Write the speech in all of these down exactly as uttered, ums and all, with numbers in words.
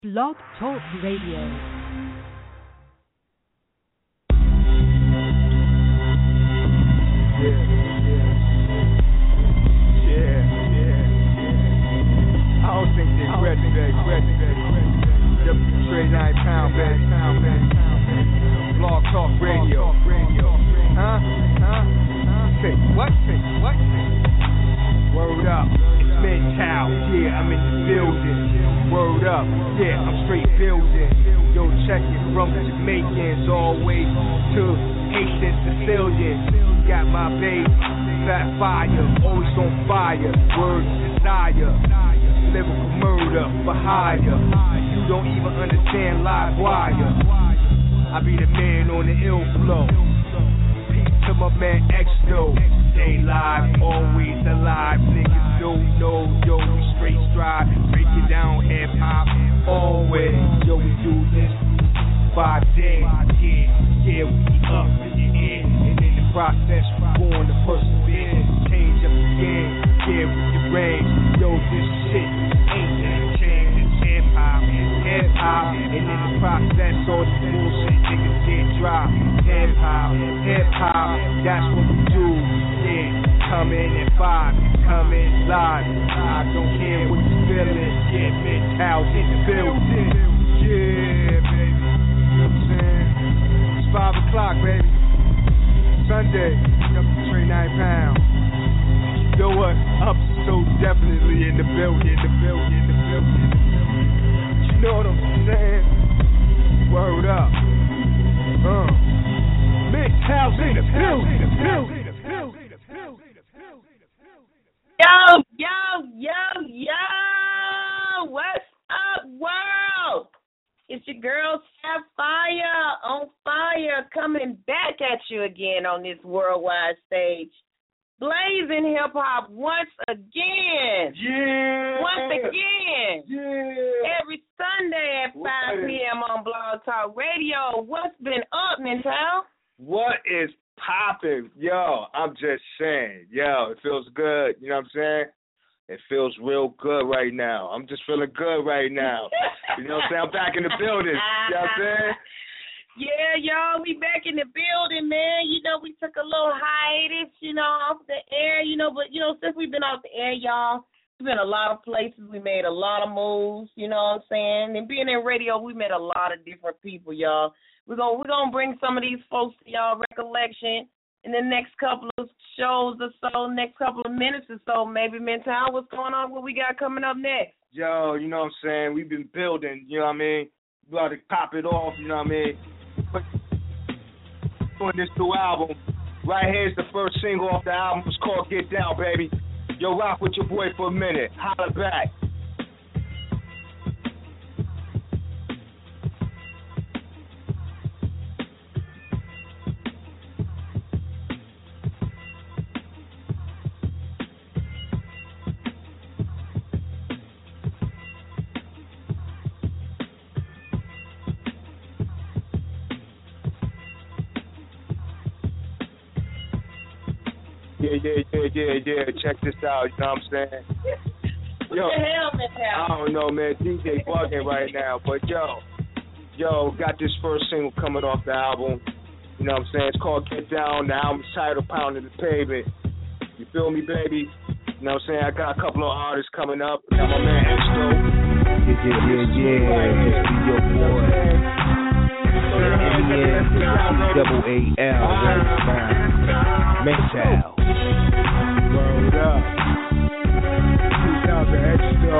Blog Talk Radio. Nine pound bag, pound bag, Blog Talk Radio, radio, huh, huh, say what, say what, word up, it's Mental, yeah, I'm in the building, word up, yeah, I'm straight building, yo, check it from Jamaicans all the way to Haitian Sicilians, got my baby, fat fire, always on fire, word desire, lyrical murder for hire. You don't even understand live wire. I be the man on the ill flow. Peace to my man X-No. Stay live, always alive. Niggas don't know, yo, we straight stride. Break it down, hip hop, always. Yo, we do this five days. Yeah, yeah, we be up in your ear. And in the process, we going to persevere. Change up the game, yeah, with your range. Yo, this shit ain't that change. It's hip hop, hip hop. And in the process, all the bullshit niggas get dropped. Hip hop, hip hop, that's what we do. Yeah, come in at five, come in live. I don't care what you feeling. Yeah, Mental in the building. Yeah, baby. You know what I'm saying? It's five o'clock, baby. Sunday, up to twenty-nine pounds. You know what? I'm so definitely in the building, in the building, in the building. You know what I'm saying? Word up. Uh. Mental's in the building, the building, the building, the building, the building. Yo, yo, yo, yo. What's up, world? It's your girl, Sapphire, on fire, coming back at you again on this worldwide stage. Blazing hip-hop once again. Yeah. Once again. Yeah. Every Sunday at five p.m. on Blog Talk Radio. What's been up, Mental? What is popping? Yo, I'm just saying. Yo, it feels good. You know what I'm saying? It feels real good right now. I'm just feeling good right now. You know what I'm saying? I'm back in the building. You know what I'm saying? Yeah, y'all, we back in the building, man. You know, we took a little hiatus, you know, off the air, you know, but, you know, since we've been off the air, y'all, we've been a lot of places. We made a lot of moves, you know what I'm saying? And being in radio, we met a lot of different people, y'all. We're going we're gonna bring some of these folks to y'all recollection in the next couple of shows or so, next couple of minutes or so, maybe. Mental, what's going on? What we got coming up next? Yo, you know what I'm saying? We've been building, you know what I mean? We got to pop it off, you know what I mean? But doing this new album, right here's the first single off the album. It's called Get Down, baby. Yo, rock with your boy for a minute. Holla back. Yeah, yeah, yeah, yeah, yeah. Check this out, you know what I'm saying? Yo, what the hell, Mental? I don't know, man. D J bugging right now. But, yo, yo, got this first single coming off the album. You know what I'm saying? It's called Get Down. The album's titled Pounding the Pavement. You feel me, baby? You know what I'm saying? I got a couple of artists coming up. Got my man X-No. Yeah, yeah, yeah, yeah. This be your boy. M E N double A L. Mental. Word up. two thousand X-No.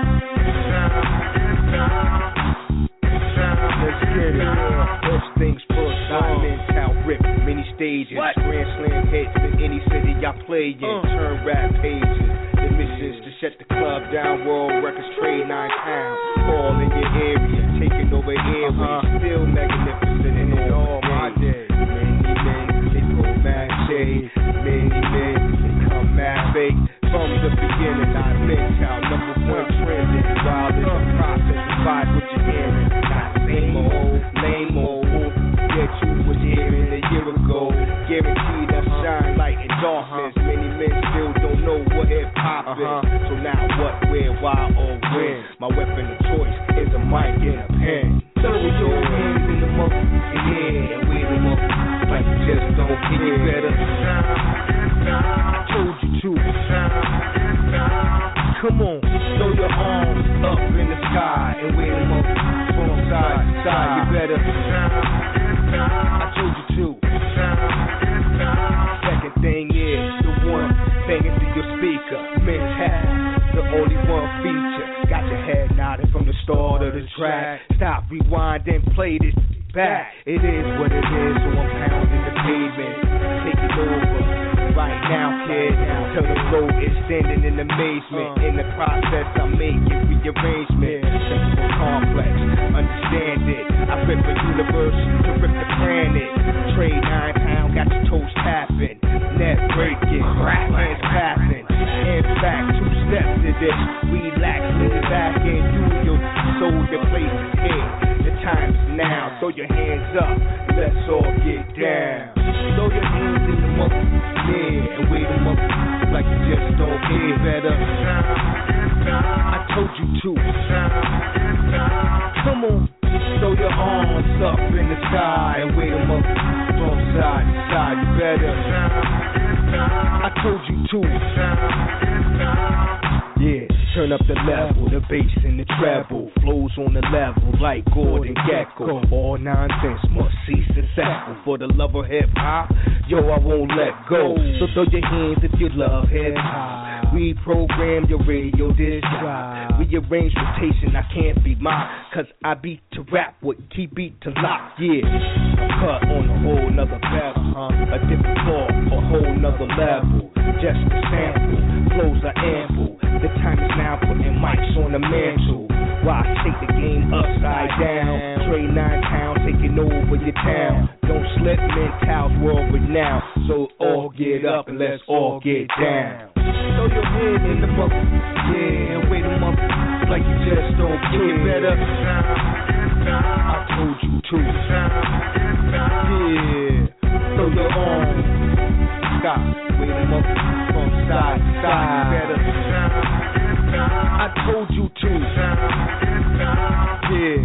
Let's get it. First things first, I'm Mental rip. Many stages. What? Grand slam hits in any city I play in. Uh. Turn rap pages. The mission's to shut the club down. World records trade nine pounds. All in your area. Taking over airways. Uh-huh. Still magnificent in all my days. Many men, they go mad shade. Many men, they come mad fake. From the beginning, I Mental, number one trending. While in the process, vibe what you're hearing. Not same old, lame old. Get you was hearing a year ago. Guaranteed to shine light in darkness. Many men still don't know what hip hop is. So now what, where, why, or when? My weapon of choice is a mic. get a pen. Throw your hands in the motherfucking air and wave them up like you just don't care. Better. I told you to. Come on, throw your arms up in the sky and wave them up from side to side. You better. I told you to. Second thing is the one banging through your speaker. Mental, the only one feature. Got your head nodding from the start of the track. Stop, rewind, and play this back. It is what it is, so I'm pounding the pavement. Take it over right now, kid. Till the flow is standing in amazement. In the process, I'm making rearrangement. Simple, complex, understand it. I rip a universe to rip the planet. Trade nine pound, got your toes tapping. Net breaking, hands clapping. In fact, two steps to this. Relax, lean back and do your soul. The place is here. The time's now. Throw your hands up. Let's all get down. Throw your hands in the motherfucking air and wave them up like you just don't care. Better. I told you to. Come on. Throw your arms up in the sky and wave them up from side to side. You better. I told you to. Yeah, turn up the level, the bass and the treble. Flows on the level like Gordon Gekko. All nonsense must cease and settle. For the love of hip hop, yo, I won't let go. So throw your hands if you love hip hop. Reprogram your radio disc job. Rearrange rotation, I can't be mocked. Cause I beat to rap with key beat to lock. Yeah, I'm cut on a whole nother level, huh? A different floor, a whole nother level. Just a sample, flows are ample. The time is now putting mics on the mantle. Why take the game upside down? Trade nine pounds, taking over your town. Don't slip, Mental's world renowned. So all get up and let's all get down. Throw your head in the mother, yeah, and wait them up like you just don't care. Better. I told you to. Yeah, throw your arms. Stop, wait them up from side to side. Better. I told you to. Yeah.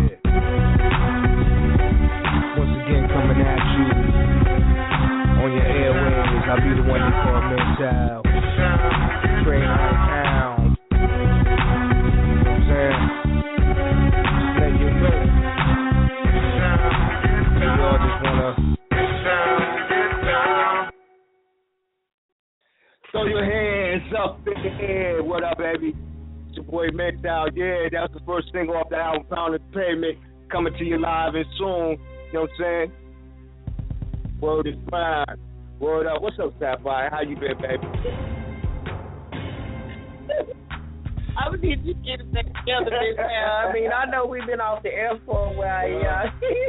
Once again, coming at you on your airwaves. I'll be the one they call Mental. Train nine pounds. You know what I'm saying? Just let you know. We all just wanna throw your hands up in the air. What up, baby? It's your boy Mental. Yeah, that's the first single off the album, Pound the Pavement, coming to you live and soon. You know what I'm saying? Word is fine. Word up. What's up, Sapphire? How you been, baby? I would need to get it back together, Miss Al. I mean, I know we've been off the air for a while, y'all.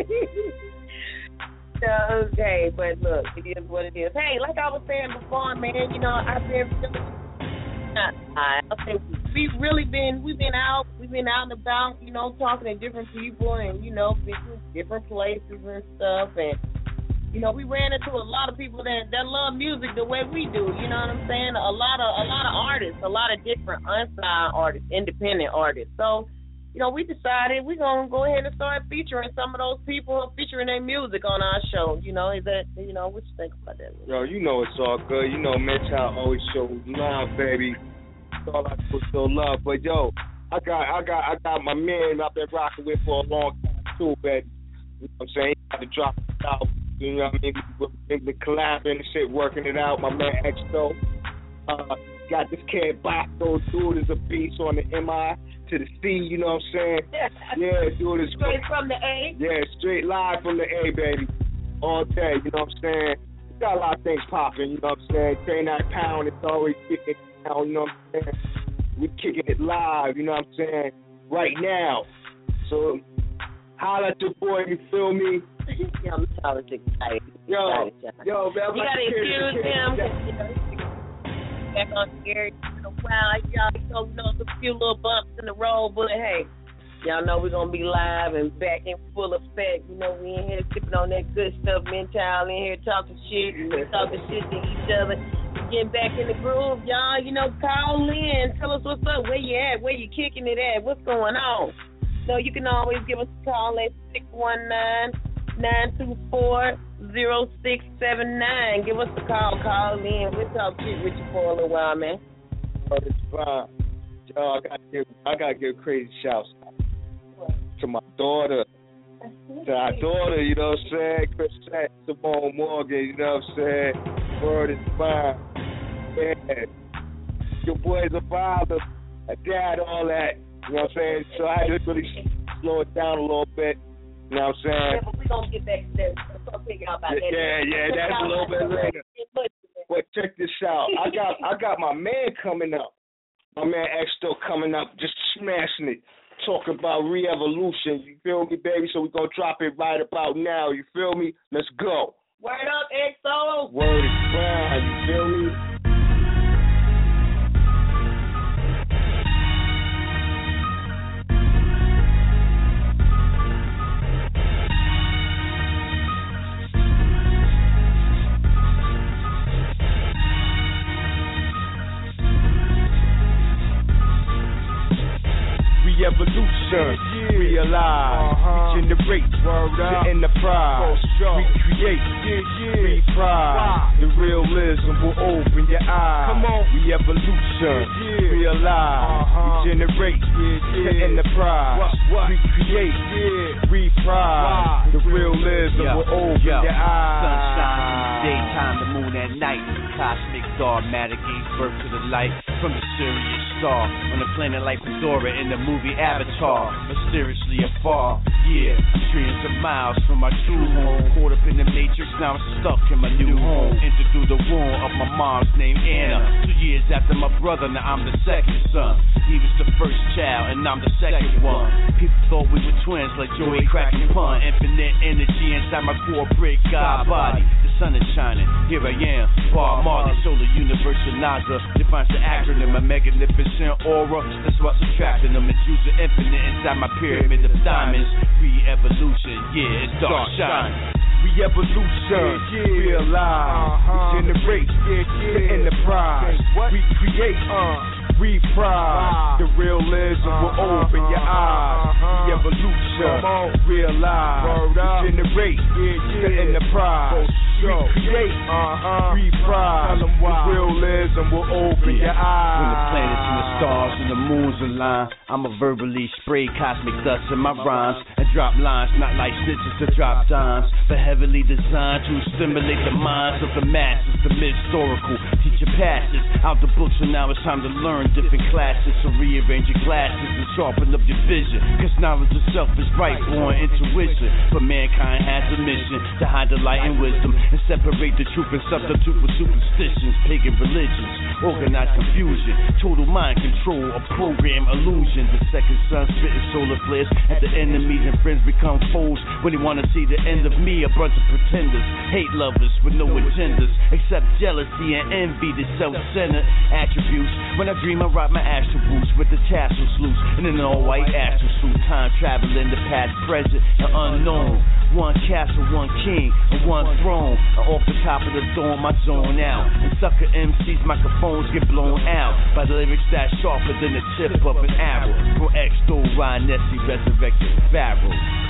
So, okay, but look, it is what it is. Hey, like I was saying before, man, you know, I've been really, I think we've really been, we've been out, we've been out and about, you know, talking to different people and, you know, been to different places and stuff, and you know, we ran into a lot of people that, that love music the way we do. You know what I'm saying? A lot of a lot of artists, a lot of different unsigned artists, independent artists. So, you know, we decided we're gonna go ahead and start featuring some of those people, featuring their music on our show. You know, is that you know what you think about that? Yo, you know it's all good. You know, Mental always shows love, baby. That's all I do is show love. But yo, I got I got I got my man I've been rocking with for a long time too, baby. You know what I'm saying? He got to drop it out. You know what I mean? We've been collabing and shit, working it out. My man X O uh, got this kid Baco. Dude is a beast on the M I to the C, you know what I'm saying? Yeah, dude is straight from the A? Yeah, straight live from the A, baby. All day, you know what I'm saying? We got a lot of things popping, you know what I'm saying? Train nine pound, it's always kicking it down, you know what I'm saying? We kicking it live, you know what I'm saying? Right now. So, holla at your boy, you feel me? Yeah, I'm sorry, excited. Yo, yo, man, you gotta excuse him. You know, back on here, you know, wow, y'all, you know, you know, a few little bumps in the road, but hey, y'all know we're gonna be live and back in full effect. You know, we in here sipping on that good stuff, Mental in here talking shit, we talking shit to each other. Getting back in the groove, y'all. You know, call in, tell us what's up, where you at, where you kicking it at, what's going on. So you can always give us a call at six one nine, nine two four, zero six seven nine. Give us a call. Call in. We'll talk shit with you for a little while, man. Oh, it's fine. Oh, I got to give, I got to give crazy shouts to my daughter. To our daughter, you know what I'm saying? Chris Sack, Simone Morgan, you know what I'm saying? Word is fine. Yeah. Your boy's a father, a dad, all that. You know what I'm saying? So I had to really slow it down a little bit. You know what I'm saying? Yeah, but we're going to get back to that. We're going to figure out about that. Yeah, yeah, that's a little bit later. But check this out. I got I got my man coming up. My man X-Sto coming up, just smashing it. Talking about re-evolution. You feel me, baby? So we're going to drop it right about now. You feel me? Let's go. Word up, X O. Word is fine. You feel me? Evolution, yeah. Realize, uh-huh. Regenerate, the enterprise, recreate, yeah, yeah. Reprise, the realism will open your eyes. Come on, re-evolution, yeah. Realize, uh-huh. Regenerate, yeah, yeah. the enterprise, what, what? Recreate, yeah. Reprise, wow. the realism yo, will open yo. your eyes. Sunshine in the daytime, the moon at night. Cosmic dogmatic gave birth to the light from the Sirius star on a planet like Pandora in the movie Avatar, mysteriously afar. Yeah, I'm trillions of miles from my true home, caught up in the matrix, now I'm stuck in my new home. Entered through the womb of my mom's name Anna. Two years after my brother, now I'm the second son. He was the first child, and I'm the second one. People thought we were twins like Joey Crack and Pun. Infinite energy inside my corporate God body. The sun is shining, here I am, Bob Marley, solar universal NASA. Defines the acronym, a magnificent aura. That's what's attracting them. It's using infinite inside my pyramid of diamonds. Re-evolution, yeah, it's dark shining. Re-evolution, yeah, realize, uh-huh. Regenerate, yeah, yeah. the enterprise, recreate, uh, reprise, the realism uh-huh. will open your eyes. Uh-huh. Re-evolution, realize, regenerate, yeah, yeah. the enterprise, recreate, uh-huh. reprise, the realism will open yeah. your eyes. When the planets and the stars and the moons align, I'ma verbally spray cosmic dust in my rhymes and drop lines, not like snitches to drop dimes, but heavily designed to stimulate the minds of the masses. The historical teacher passes out the books, so now it's time to learn different classes. So rearrange your glasses and sharpen up your vision, cause knowledge itself is right born intuition. But mankind has a mission to hide the light and wisdom and separate the truth and substitute with superstitions. Pagan religions, organized confusion, total mind control, a program illusion. The second sun spitting solar flares at the enemies and friends become foes when they wanna see the end of me. A bunch of pretenders, hate lovers with no agendas except jealousy and envy, the self-centered attributes. When I dream I rock my astral boots with the tassels loose and in an all-white astral suit. Time traveling the past, present, and unknown. One castle, one king, and one throne. And off the top of the dome, I zone out. And sucker M Cs, microphones get blown out by the lyrics that sharper than the tip of an arrow. From X-Sto, Ryan Nessie, resurrected Pharaoh.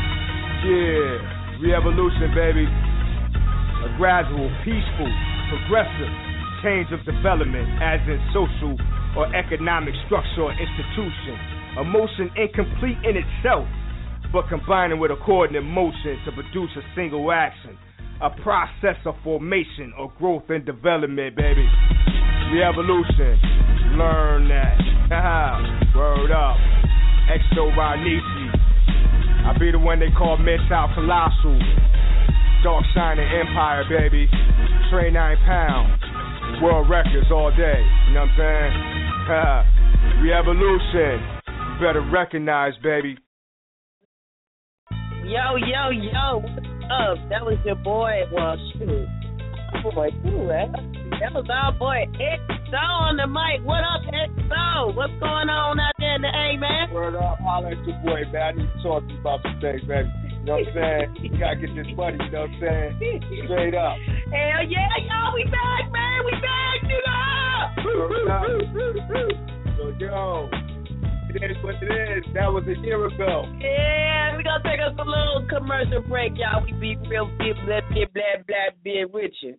Yeah. Re-evolution, baby. A gradual, peaceful, progressive change of development, as in social or economic structure or institution. A motion incomplete in itself, but combining with a coordinate motion to produce a single action. A process of formation or growth and development, baby. Re-evolution. Learn that. Word up. X-Sto Ranisi. I be the one they call Mental Colossal. Dark Shining Empire, baby. Trey nine pounds. World records all day. You know what I'm saying? Re-evolution. You better recognize, baby. Yo, yo, yo. What's up? That was your boy. Well, shoot. Boy, too, man. That was our boy X-Sto on the mic. What up, X-Sto? What's going on out there in the A, man? Word up, holler at your boy, man. I need to talk to you about some things, baby. You know what I'm saying? You gotta get this money, you know what I'm saying? Straight up. Hell yeah, yo, we back, man. We back, you know. So, yo, It is what it is. That was a year ago. Yeah, we gonna take us a little commercial break, y'all. We be real big, blah, blah, blah, blah, blah, with you.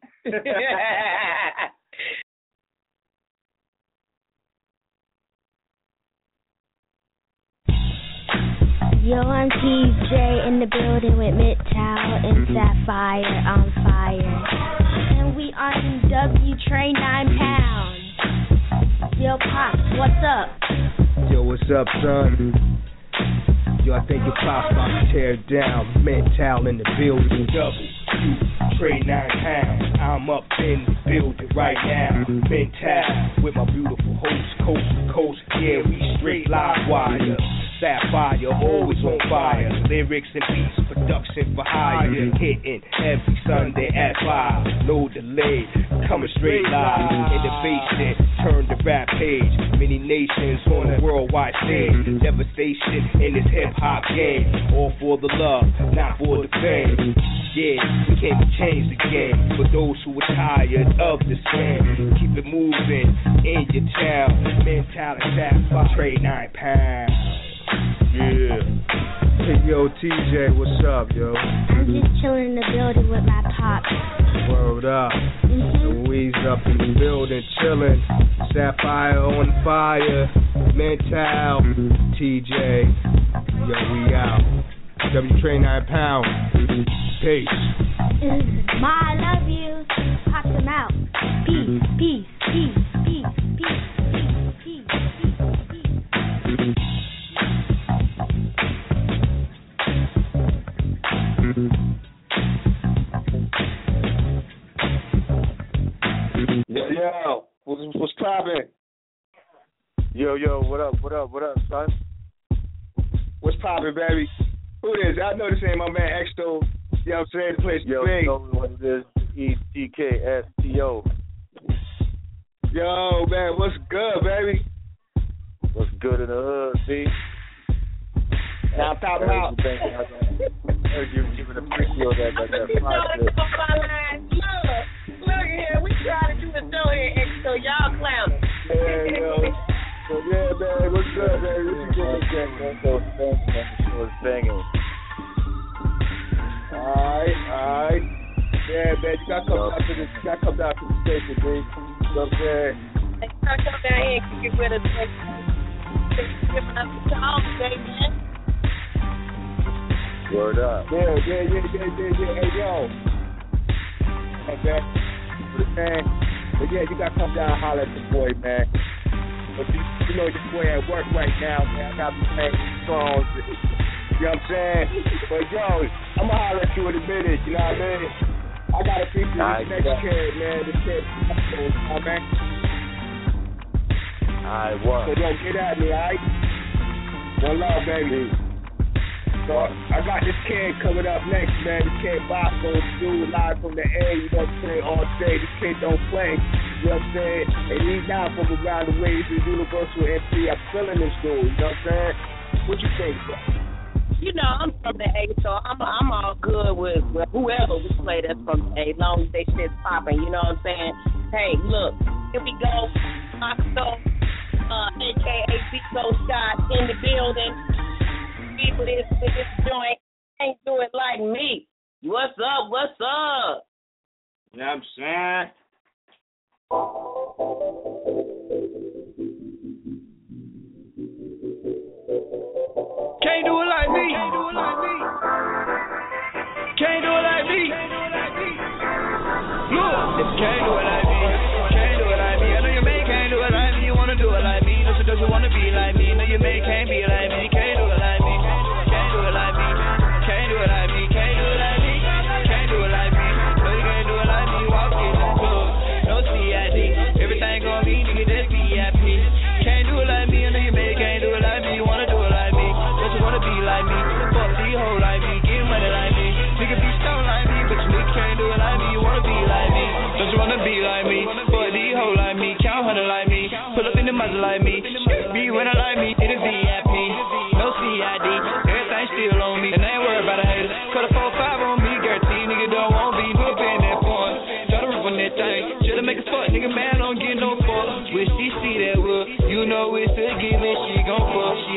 Yo, I'm T J in the building with Midtown and Sapphire on fire. And we on W Train nine pounds. Yo, Pops, what's up? Yo, what's up, son? Yo, I think your Pop's about to tear it down. Mental in the building. Double, two, trade nine pounds. I'm up in the building right now. Mental with my beautiful host, coast to coast. Yeah, we straight live wire. Sapphire, always on fire. Lyrics and beats, production for hire. Hitting every Sunday at five. No delay, coming straight live. In the basement, turn the rap page. Many nations on the worldwide stage. Devastation in this hip hop game. All for the love, not for the fame. Yeah, we came to change the game. For those who are tired of the same, keep it moving in your town. Mental and Sapphire, trade nine pounds. Yeah. Hey, yo, T J, what's up, yo? I'm just chilling in the building with my Pops. Word up. Mm-hmm. Louise up in the building, chilling. Sapphire on fire. Mental. T J. Yo, we out. W Train nine pounds. Peace. Ma, I love you. Pop them out. Peace, peace, peace, peace, peace, peace, peace, peace, peace. Yo, yo, what's, what's poppin'? Yo, yo, what up, what up, what up, son? What's poppin', baby? Who it is? I know this ain't my man Exto. You know what I'm saying? The place is yo, big. Yo, you know what it is? E T K S T O. Yo, man, what's good, baby? What's good in the hood, B? Now I'm popping out. I heard you giving a freaky on that, that, that fly shit. Look, look here, we trying to do a show here, Exto. Y'all clowning. Yeah, yo. So, yeah, man, what's good, baby? What you doing, man? So, it's banging. Alright, alright. Yeah, man, you gotta come down to the, you gotta come down to the station, B. You know what I'm saying? You gotta come down here and kick it with us. Giving us a call today, man. Word up. Yeah, yeah, yeah, yeah, yeah, yeah. Hey, yo. Okay. Man, but yeah, you gotta come down and holler at the boy, man. But you, you know your boy at work right now, man. I gotta be playing songs. You know what I'm saying? But yo, I'm gonna holler at you in a minute, you know what I mean? I got a piece of this next yeah. kid, man. This kid, you know, man. Alright, what? So yo, get at me, alright? One love, baby. So I got this kid coming up next, man. This kid Bosco, dude, live from the A, you know what I'm saying, all day. This kid don't play, you know what I'm saying? And he's not from around the way, he's a Universal M C. I'm feeling this dude, you know what I'm saying? What you think, bro? You know, I'm from the A, so I'm I'm all good with, with whoever we play that's from the A, as long as they shit's popping, you know what I'm saying? Hey, look, here we go. Bosco, uh, a k a. Biko Scott in the building. People this with this joint can't do it like me. What's up? What's up? You know what I'm saying? Can't do it like me. Can't do it like me. Can't do it like me. Look, if you can't do it like me, can't do it like me. I know your man can't do it like me. You wanna do it like me? No, she doesn't wanna be like me. No, your man can't be like me. Can't do it like me. Can't do it like me. Can't do it like me. Can't do it like me. Can't do it like me. No, you can't do it like me. Walk in the club, no C I D. Everything gonna be nigga just V I P. Can't do it like me. I know your man can't do it like me. You wanna do it like me? Don't you wanna be like me? Fuck these hoes like me. Get money like me. Nigga be stoned like me, but you nigga can't do it like me. You wanna be like me? Don't you wanna be like me? Fuck these hoes like me. Count hundred like me. Pull up in the muzzle like me. Be winner like me. It is V I P. No C I D. Everything still on me. And I ain't worried about a hater. Cut a four five on me. Guarantee nigga don't want me. Whoop in that point. Try to rip on that thing. Should've make a fuck. Nigga man don't get no fuck. Wish she see that wood. You know it's a given. She gon' fuck. She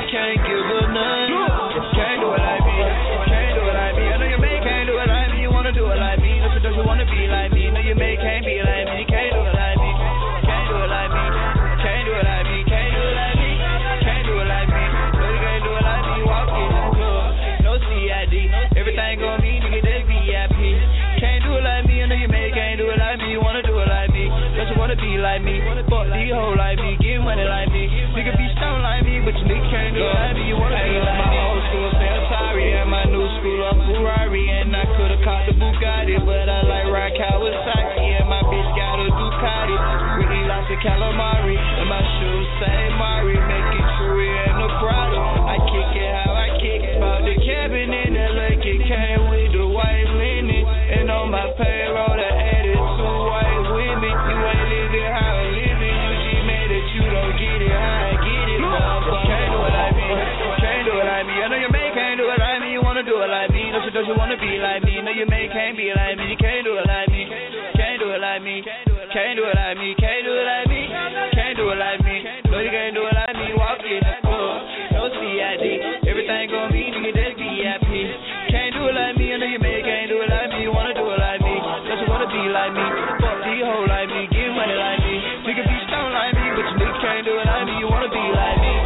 can't give her none. Can't do it like me, can't do it like me. I know your man can't do it like me. You wanna do it like me, don't you, don't you wanna be like me? Know your man can't be like me, can't do it like me, can't do it like me, can't do it like me, can't do it like me, can't do it like me. No, you can't do it like me. Walk in the club, no C I D, everything gon' be nigga that's V I P. Can't do it like me, I know your man can't do it like me. You wanna do it like me, don't you wanna be like me? Fuck these hoes like me, get money like me. Nigga be stoned like me, but you nigga can't do it like me. You wanna be like me? My old school Ferrari and my new school a Ferrari, and I coulda caught the Bugatti, but I like rock Kawasaki, and my bitch got a Ducati. Really lots of calamari, and my shoes say Mari, make it true and no Prado. I kick it how I kick, about the cabin in the lake, it came with the white linen, and on my payroll I added two white women. You ain't living how I live it, you just mad that you don't get it how I get it. Motherfucker, can't do it like me, can't do it like me. I know your man can't do it like me, you wanna do it like me, don't you, don't you wanna be like me? Know your man can't be like me, you can't do it like me, can't do it like me, can't do it like me, can't do it like me, can't do it like me. No, you can't do it like me. Walk in the club, no C I D, everything gon' be nigga that's V I P. Can't do it like me, I know your man can't do it like me. You wanna do it like me, don't you wanna be like me? Fuck these hoes like me, get money like me. Nigga be stoned like me, but you nigga can't do it like me. You wanna be like me?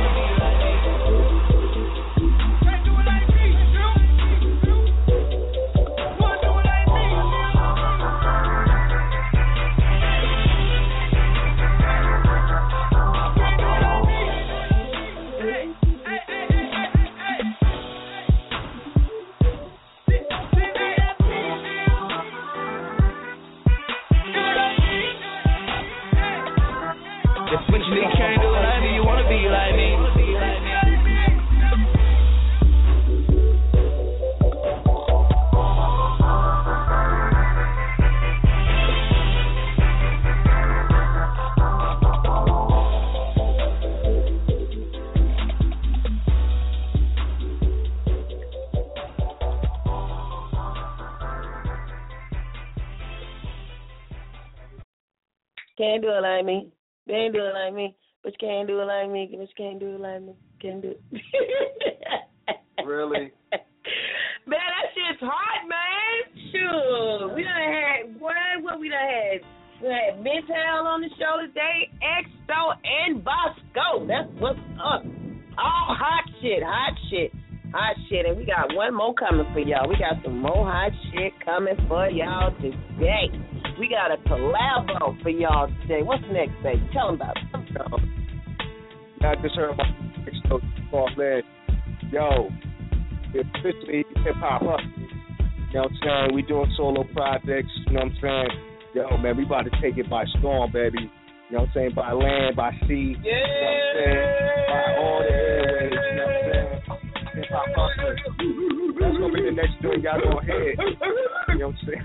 Can't do it like me. They ain't do it like me. But you can't do it like me. But you can't do it like me. Can't do it. Really? Man, that shit's hot, man. Sure. We done had, what, what we done had? We had Midtown on the show today, Exo and Bosco. That's what's up. All hot shit, hot shit, hot shit. And we got one more coming for y'all. We got some more hot shit coming for y'all today. We got a collabo for y'all today. What's next, baby? Tell them about it. I just heard about Exo called man. Yo, officially hip hop up. You know what I'm saying? We doing solo projects. You know what I'm saying? Yo, man, we about to take it by storm, baby. You know what I'm saying? By land, by sea. Yeah. You know what I'm saying? By all the airways. You know what I'm saying? Hip hop hustlers. That's gonna be the next thing y'all gonna hear. You know what I'm saying?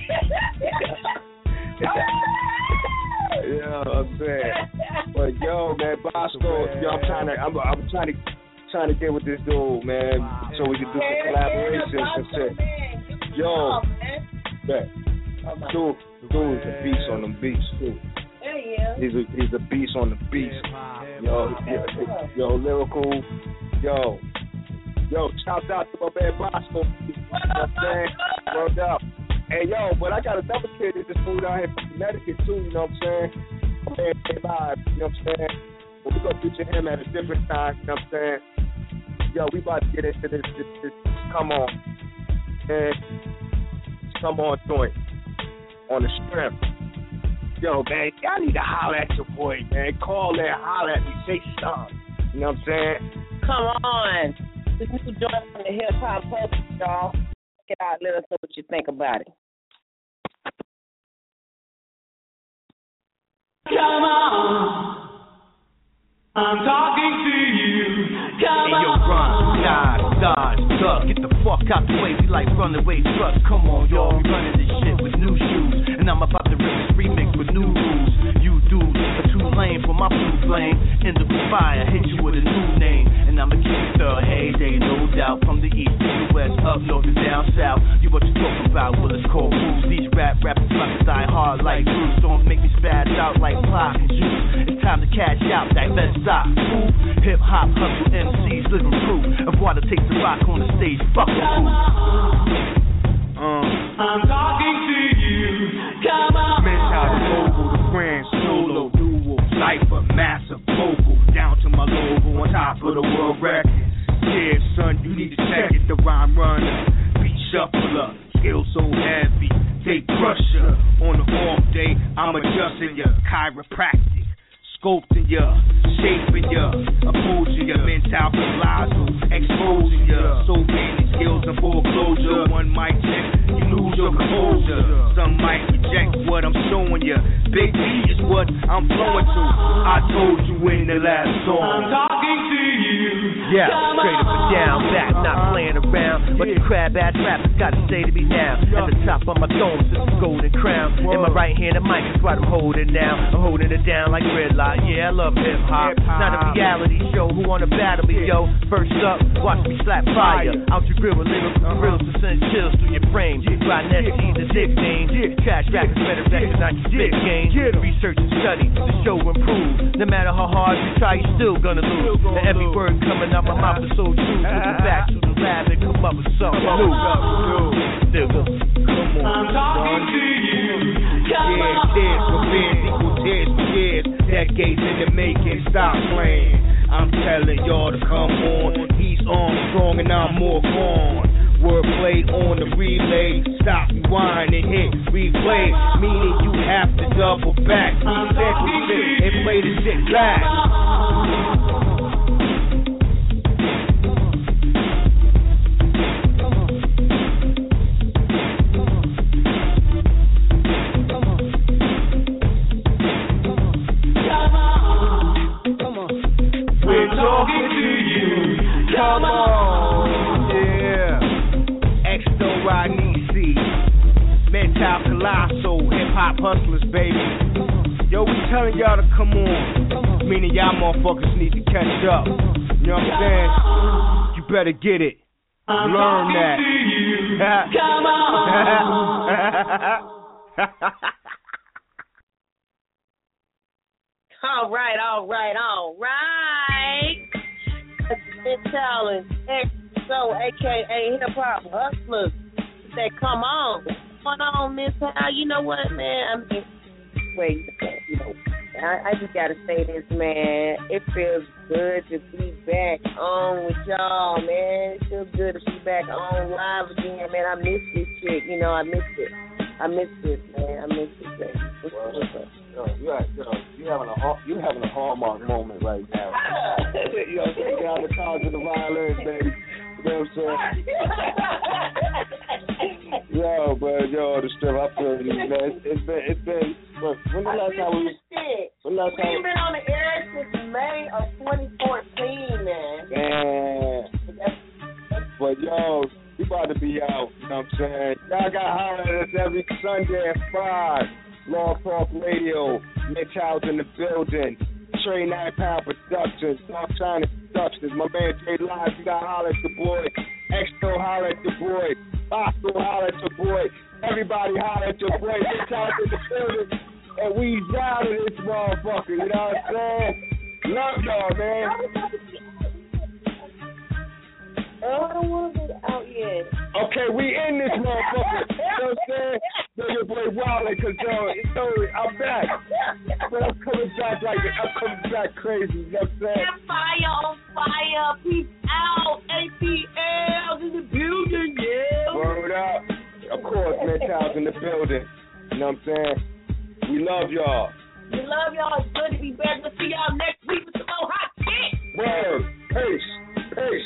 You know what I'm saying? But yo, man, Bosco, yo, I'm trying to, I'm, I'm trying to, trying to get with this dude, man, so we can do some collaborations and shit. Yo, bet. Dude, dude's a beast on them beats too. He's a he's a beast on the beats. Yo, yo, yo, lyrical. Yo, yo, shout out to my man Bosco. You know what I'm saying? Word up. Hey, yo, but I got another kid that just moved out here from Connecticut too. You know what I'm saying? I'm here live. You know what I'm saying? But we gonna feature him at a different time. You know what I'm saying? Yo, we about to get into this. this, this come on, and come on joint. On the strip. Yo, man, y'all need to holler at your boy, man. Call there, holler at me, say something. You know what I'm saying? Come on. This new joint from the Hip Hop Post, y'all. Check it out. Let us know what you think about it. Come on. I'm talking to you. Come hey, yo, run, dodge, dodge, duck. Get the fuck out the way. We like runaway trucks. Come on, y'all. We running this shit with new shoes. And I'm about to rip this remix with new rules. You dudes are too lame for my blue flame. In the fire, hit you with a new name. And I'ma keep it the heyday, no doubt. From the east to the west, up north and down south. You what you talking about? Well, it's called rules. These rap rappers about to die hard like Bruce. Don't make me spaz out like Pac and Juice. It's time time to cash out, divest stock. Hip hop hustle M Cs living proof of what it takes to rock on the stage. Fuck the roof. Um, I'm talking to you. Come on. Mental logo, the grand solo, duo, cipher, massive vocal, down to my logo on top of the world record. Yeah, son, you need to check it. The rhyme runner, beat shuffler, skill so heavy, they crusher. On the off day, I'm adjusting ya, chiropractic, sculpting ya, shaping ya, opposing ya, mental colossal, exposing ya. So many skills and foreclosure. One might check, you lose your composure. Some might reject what I'm showing ya. Big D is what I'm flowing to. I told you in the last song. I'm talking to you. Yeah, straight up and down, back, not playing around. But the crab ass rappers gotta say to me now. At the top of my dome is the golden crown. In my right hand, the mic is what I'm holding now. I'm holding it down like red light. Yeah, I love hip hop. Not a reality show. Who wanna battle me, yo? First up, watch me slap fire. Out your grill with lyrical grills to send chills through your frame. Riding S T's and sixteen. Trash rappers better recognize your spit game. Research and study, the show improve. No matter how hard you try, you still gonna lose. And every word coming out my mouth is so true. So go back to the lab and come up with something new. Nigga, come on. I'm talking to you. Come yeah, on. tears for years, equal tears for years. Decades in the making, stop playing. I'm telling y'all to come on. He's on strong and I'm more gone. Wordplay on the relay. Stop, rewind and hit replay. Meaning you have to double back. Reset this shit and play the shit back. Talking to you. Come on, yeah. Exto Ranisi, Mental Colossal, Hip Hop Hustlers, baby. Yo, we telling y'all to come on. Meaning y'all motherfuckers need to catch up. You know what I'm saying? You better get it. I'm Learn that. To you. Come on. All right, all right, all right. Mental and Exo, a k a. Hip Hop Hustlers. They come on. What's going on, Miss Hal? You know what, man? I mean, wait, you know, I, I just got to say this, man. It feels good to be back on with y'all, man. It feels good to be back on live again, man. I miss this shit. You know, I missed it. I miss this, man. I miss this, man. What's, what's up? Yo, you are, yo, you having a you having a hallmark moment right now. Yo, take out the cards and the violins, baby. You know what I'm saying? Yo, but yo, the strip, I feel you, man. It's, it's been, it's been. Look, when the last time we? When the last time? We've been on the air since May of twenty fourteen, man. Man. But yo, we about to be out. You know what I'm saying? Y'all got to holler at us every Sunday at five. Law Talk Radio, Mitch House in the building, Trey Nine Pound Productions, Dark China Productions, my man Jay Live, you got to holler at the boy, Exto holler at the boy, Bosco holler at the boy, everybody holler at your boy, Mitch House in the building, and we down in this motherfucker, you know what I'm saying? Love y'all, man. Oh, I don't want to get out yet. Okay, we in this motherfucker. You know what I'm saying? Yo, your boy Wally, because, yo, yo, I'm back. But I'm coming back like, I'm coming back crazy. You know what I'm saying? Fire on fire. Peace out. A T L in the building, yeah. Word up. Of course, Mental's in the building. You know what I'm saying? We love y'all. We love y'all. It's good to be back. We'll see y'all next week with some more hot shit. Word. Peace. Peace.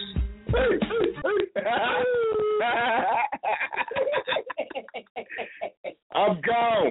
I'm gone.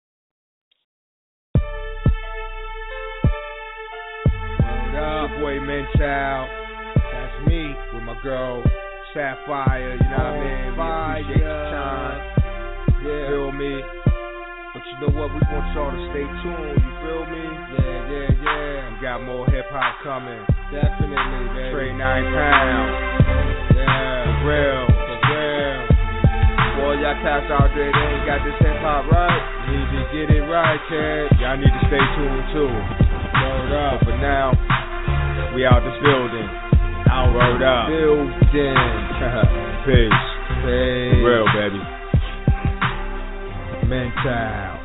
What up, boy Mental? That's me with my girl Sapphire. You know what I mean? We appreciate your time. Yeah. Feel me? But you know what? We want y'all to stay tuned. You feel me? Yeah, yeah, yeah. We got more hip hop coming. Definitely, baby. Trey Nine Pound. Yeah, real, for real. Boy, y'all cats out there, they ain't got this hip hop right. Need to get it right, kid. Y'all need to stay tuned too. Word up. But now, we out the building. Out Word the up. building. Peace. Peace. Real, baby. Mental.